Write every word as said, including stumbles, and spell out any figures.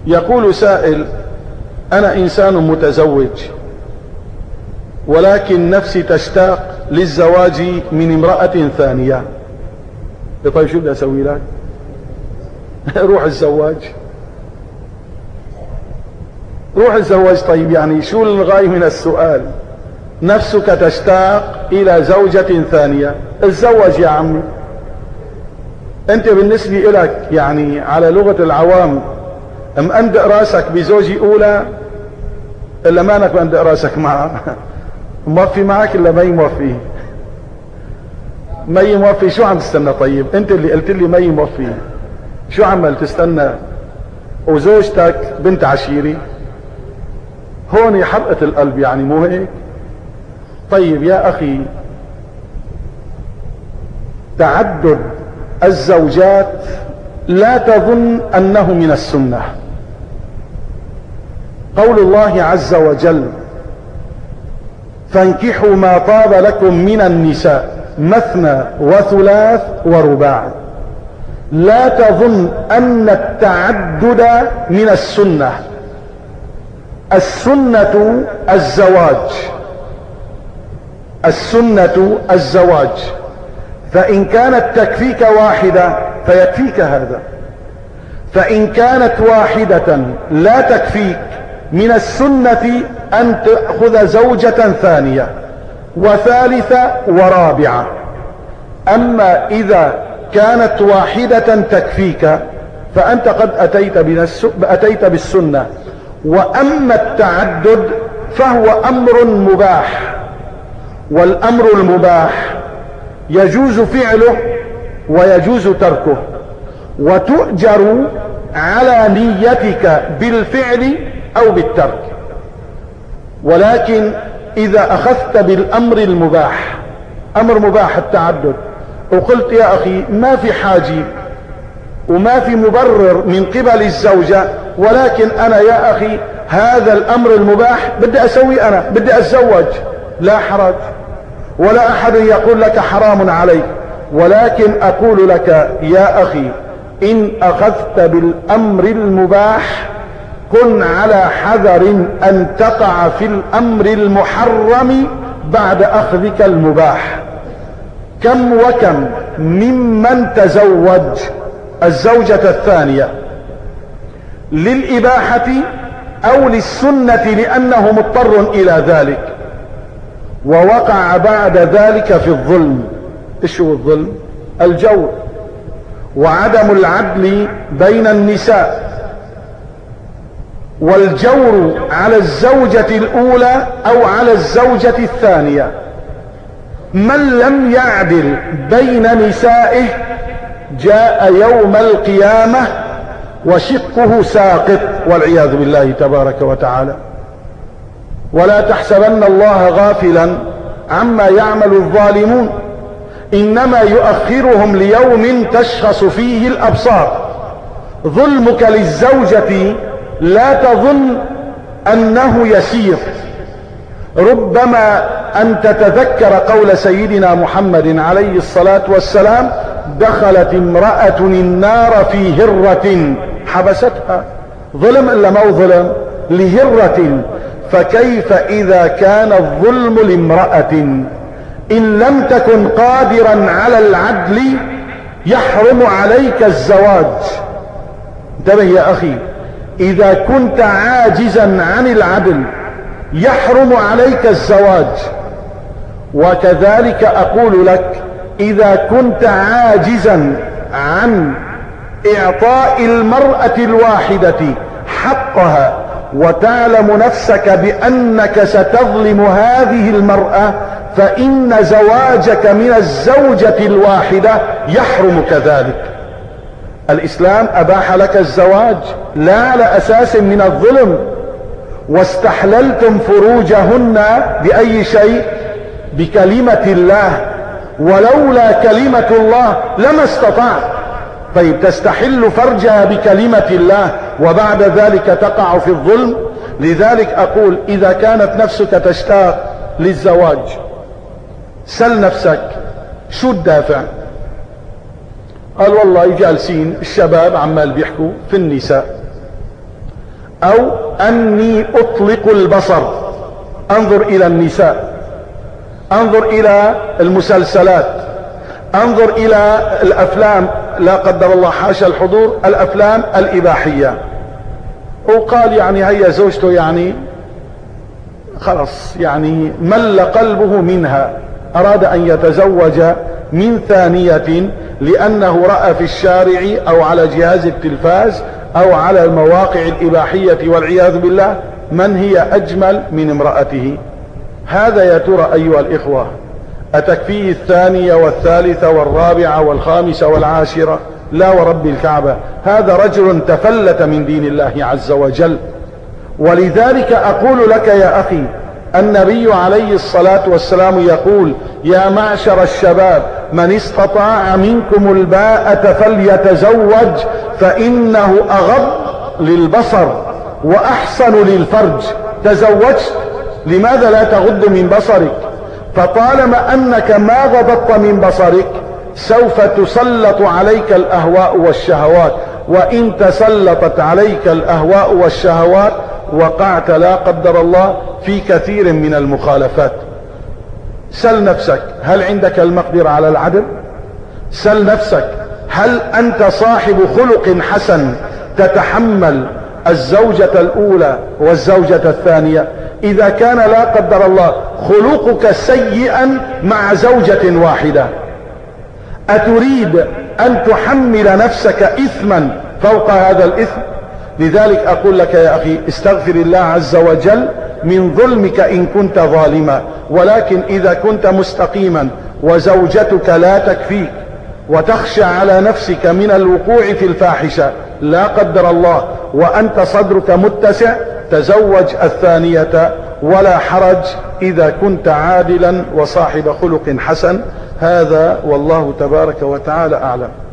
يقول سائل: أنا إنسان متزوج، ولكن نفسي تشتاق للزواج من امرأة ثانية. طيب شو بدي أسوي لك؟ روح الزواج، روح الزواج. طيب يعني شو الغاية من السؤال؟ نفسك تشتاق إلى زوجة ثانية، اتزوج يا عمي. أنت بالنسبة لك يعني على لغة العوام مأندق راسك بزوجة أولى، إلا مانك مأندق راسك معها؟ موفي معك إلا مي موفي؟ مي موفي شو عم تستنى؟ طيب أنت اللي قلت لي مي موفي، شو عمل تستنى؟ وزوجتك بنت عشيري، هون حرقة القلب يعني، مو هيك؟ طيب يا أخي، تعدد الزوجات لا تظن أنه من السنة. قول الله عز وجل: فانكحوا ما طاب لكم من النساء مثنى وثلاث ورباع. لا تظن أن التعدد من السنة. السنة الزواج، السنة الزواج، فإن كانت تكفيك واحدة فيكفيك هذا، فإن كانت واحدة لا تكفيك من السنة أن تأخذ زوجة ثانية وثالثة ورابعة. أما إذا كانت واحدة تكفيك فأنت قد أتيت, أتيت بالسنة. وأما التعدد فهو أمر مباح، والأمر المباح يجوز فعله ويجوز تركه، وتؤجر على نيتك بالفعل أو بالترك. ولكن إذا أخذت بالأمر المباح، أمر مباح التعدد، وقلت يا أخي ما في حاجة وما في مبرر من قبل الزوجة، ولكن أنا يا أخي هذا الأمر المباح بدي أسوي، أنا بدي أتزوج، لا حرج، ولا أحد يقول لك حرام عليك. ولكن أقول لك يا أخي، إن أخذت بالأمر المباح كن على حذر أن تقع في الأمر المحرم بعد أخذك المباح. كم وكم ممن تزوج الزوجة الثانية للإباحة أو للسنة لأنه مضطر إلى ذلك، ووقع بعد ذلك في الظلم. ايش هو الظلم؟ الجور وعدم العدل بين النساء، والجور على الزوجة الأولى أو على الزوجة الثانية. من لم يعدل بين نسائه جاء يوم القيامة وشقه ساقط والعياذ بالله تبارك وتعالى. ولا تحسبن الله غافلا عما يعمل الظالمون، إنما يؤخرهم ليوم تشخص فيه الأبصار. ظلمك للزوجة لا تظن أنه يسير، ربما أن تتذكر قول سيدنا محمد عليه الصلاة والسلام: دخلت امرأة النار في هرة حبستها. ظلم إلا ما ظلم؟ لهرة. فكيف إذا كان الظلم لامرأة إن لم تكن قادرا على العدل يحرم عليك الزواج. انتبه يا أخي، إذا كنت عاجزا عن العدل يحرم عليك الزواج. وكذلك أقول لك، إذا كنت عاجزا عن إعطاء المرأة الواحدة حقها وتعلم نفسك بأنك ستظلم هذه المرأة، فإن زواجك من الزوجة الواحدة يحرم كذلك. الإسلام أباح لك الزواج لا على أساس من الظلم. واستحللتم فروجهن بأي شيء؟ بكلمة الله، ولولا كلمة الله لما استطعت. طيب تستحل فرجها بكلمة الله وبعد ذلك تقع في الظلم؟ لذلك أقول إذا كانت نفسك تشتاق للزواج سل نفسك شو الدافع؟ قال والله جالسين الشباب عمال بيحكوا في النساء، أو أني أطلق البصر، أنظر إلى النساء، أنظر إلى المسلسلات، أنظر إلى الأفلام، لا قدر الله حاشا الحضور، الأفلام الإباحية. وقال يعني هيا زوجته يعني خلص يعني مل قلبه منها، أراد أن يتزوج من ثانية لأنه رأى في الشارع أو على جهاز التلفاز أو على المواقع الإباحية والعياذ بالله من هي أجمل من امرأته. هذا يا ترى أيها الإخوة أتكفيه الثانية والثالثة والرابعة والخامسة والعاشرة؟ لا ورب الكعبة، هذا رجل تفلت من دين الله عز وجل. ولذلك أقول لك يا أخي، النبي عليه الصلاة والسلام يقول: يا معشر الشباب من استطاع منكم الباءة فليتزوج فإنه أغض للبصر وأحسن للفرج. تزوجت، لماذا لا تغض من بصرك؟ فطالما أنك ما غضضت من بصرك سوف تسلط عليك الأهواء والشهوات، وإن تسلطت عليك الأهواء والشهوات وقعت لا قدر الله في كثير من المخالفات. سل نفسك، هل عندك المقدرة على العدل؟ سل نفسك، هل أنت صاحب خلق حسن تتحمل الزوجة الأولى والزوجة الثانية؟ إذا كان لا قدر الله خلقك سيئا مع زوجة واحدة، أتريد أن تحمل نفسك إثما فوق هذا الإثم؟ لذلك أقول لك يا أخي استغفر الله عز وجل من ظلمك إن كنت ظالما، ولكن إذا كنت مستقيما وزوجتك لا تكفيك وتخشى على نفسك من الوقوع في الفاحشة لا قدر الله وأنت صدرك متسع، تزوج الثانية ولا حرج إذا كنت عادلا وصاحب خلق حسن. هذا والله تبارك وتعالى أعلم.